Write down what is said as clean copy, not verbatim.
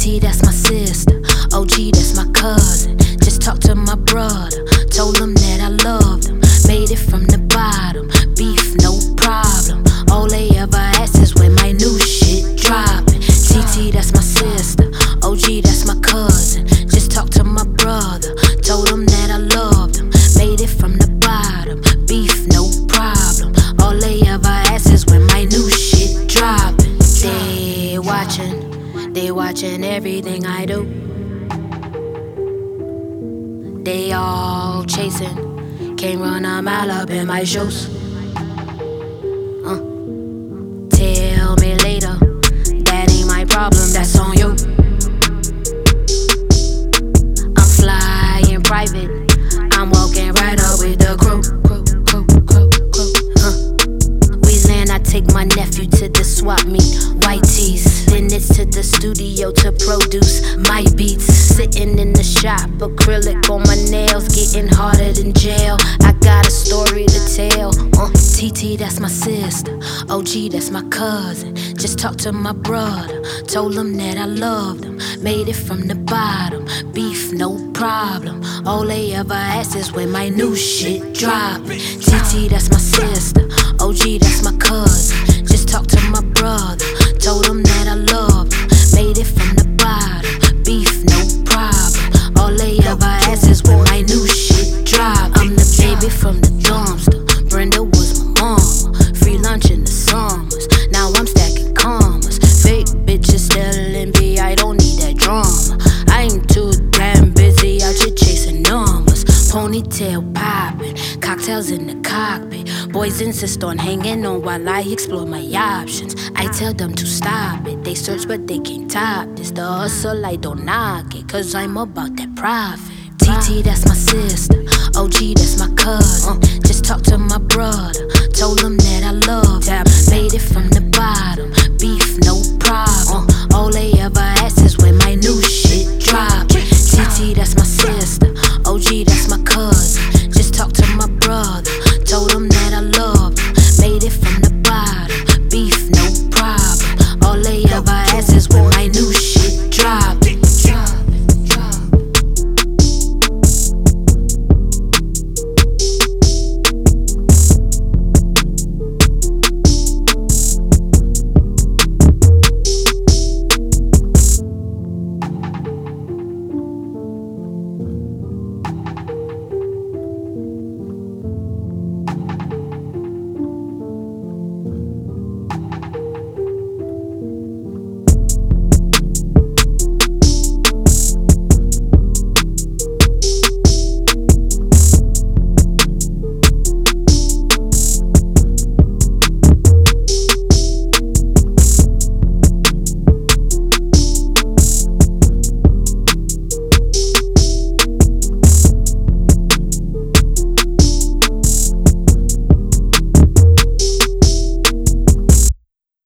TT, that's my sister. OG, that's my cousin. Just talked to my brother, told him that I loved him. Made it from the bottom, beef, no problem. All they ever ask is when my new shit dropping. TT, that's my sister. OG, that's my cousin. Just talked to my brother, told him that I loved him. Made it from the bottom, beef, no problem. All they ever ask is when my new shit dropping. They watching everything I do. They all chasing, can't run a mile up in my shoes. Tell me later, that ain't my problem, that's on you. I'm flying private, I'm walking right up with the crew. Weezy, I take my nephew to the swap meet, white tees. Then it's to the studio to produce my beats. Sitting in the shop, acrylic on my nails, getting harder than jail. I got a story to tell. TT, that's my sister. OG, that's my cousin. Just talked to my brother, told him that I loved him. Made it from the bottom, beef, no problem. All they ever ask is when my new shit dropping. TT, that's my sister. OG, that's my cousin. Just talked to my brother, told him that I loved him. Made it from the bottom, beef, no problem. All they ever ask is when my new shit drop. I'm the baby from the dumpster, Brenda was my mama. Free lunch in the summers, now I'm stacking commas. Fake bitches telling me I don't need that drama. I ain't too damn busy out here chasing numbers. Ponytail popping, cocktails in the cockpit. Boys insist on hanging on while I explore my options. I tell them to stop it, they search but they can't top this. The hustle, I don't knock it, cause I'm about that profit. TT, that's my sister. OG, that's my cousin. Just talked to my brother, told him that I loved him. Made it from the bottom, beef, no problem. All they ever ask is when my new shit